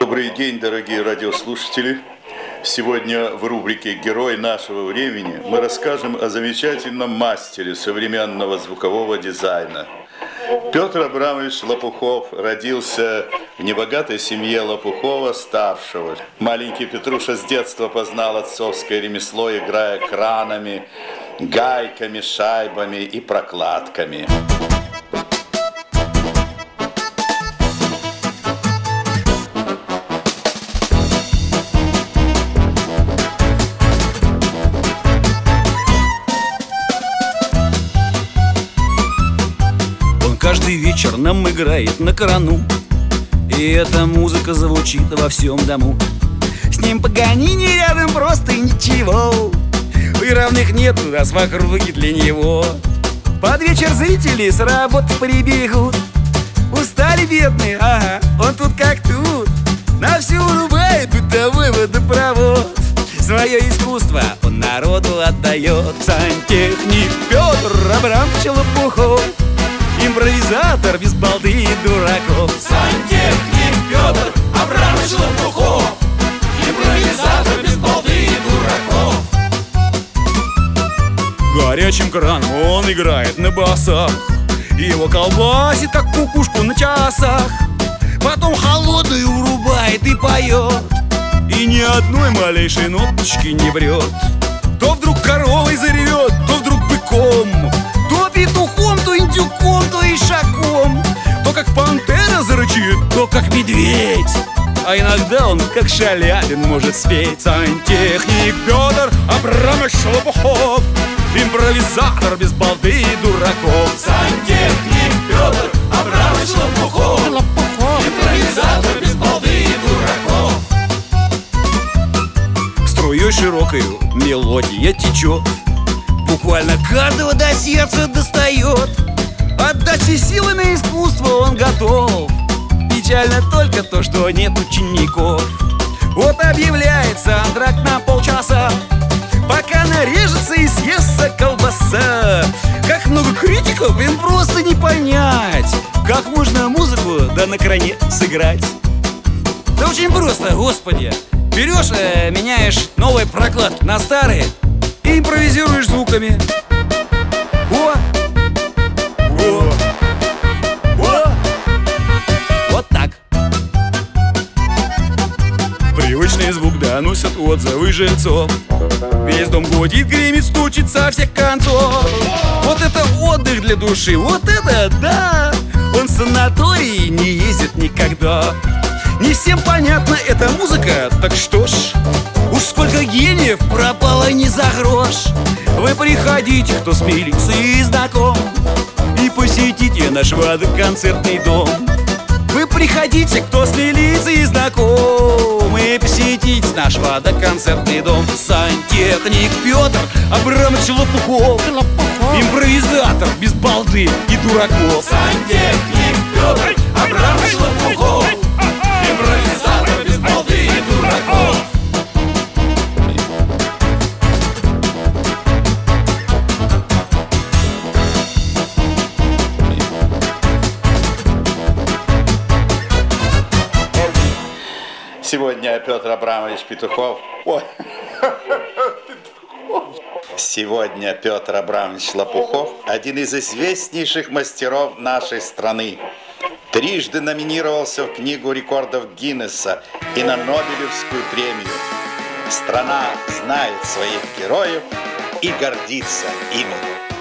Добрый день, дорогие радиослушатели. Сегодня в рубрике «Герой нашего времени» мы расскажем о замечательном мастере современного звукового дизайна. Петр Абрамович Лопухов родился в небогатой семье Лопухова-старшего. Маленький Петруша с детства познал отцовское ремесло, играя кранами, гайками, шайбами и прокладками. Каждый вечер нам играет на крану, и эта музыка звучит во всем дому. С ним Паганини рядом просто ничего, и равных нету нас в округе для него. Под вечер зрители с работы прибегут, устали бедные, ага, он тут как тут, на всю рубает бытовой водопровод. Свое искусство он народу отдает. Сантехник Петр Абрамович Лопухов, импровизатор без балды и дураков. Сантехник Петр Абрамович Лопухов, импровизатор без балды и дураков. Горячим краном он играет на басах, его колбасит, как кукушку на часах. Потом холодную урубает и поет, и ни одной малейшей ноточки не врет. То вдруг коровой заревет, то вдруг быком, то петухом, то индюком, то ишаком, то как пантера зарычит, то как медведь, а иногда он как Шаляпин может спеть. Сантехник Петр Абрамович Лопухов, импровизатор без балды и дураков. Сантехник Петр Абрамович Лопухов, импровизатор без балды и дураков. Струей широкою мелодия течет, буквально каждого до сердца достает. Отдать все силы на искусство он готов. Печально только то, что нет учеников. Вот объявляется антракт на полчаса, пока нарежется и съестся колбаса. Как много критиков, им просто не понять, как можно музыку да на кране сыграть. Да очень просто, господи. Берешь, меняешь новые прокладки на старые и импровизируешь звуками. О! О! О! Вот так. Привычный звук доносят отзывы жильцов. Весь дом гудит, гремит, стучит со всех концов. Вот это отдых для души, вот это да! Он в санатории не ездит никогда. Не всем понятна эта музыка, так что ж, уж сколько гениев пропало не за грош. Вы приходите, кто с милицией знаком, и посетите наш водоконцертный дом. Вы приходите, кто с милицией знаком, и посетите наш водоконцертный дом. Сантехник Петр Абрамович Лопухов, импровизатор без балды и дураков. Сантехник Петр Абрамович Лопухов, импровизатор без балды и дураков. Сегодня Петр Абрамович Петухов. Ой. Сегодня Петр Абрамович Лопухов один из известнейших мастеров нашей страны. Трижды номинировался в Книгу рекордов Гиннесса и на Нобелевскую премию. Страна знает своих героев и гордится ими.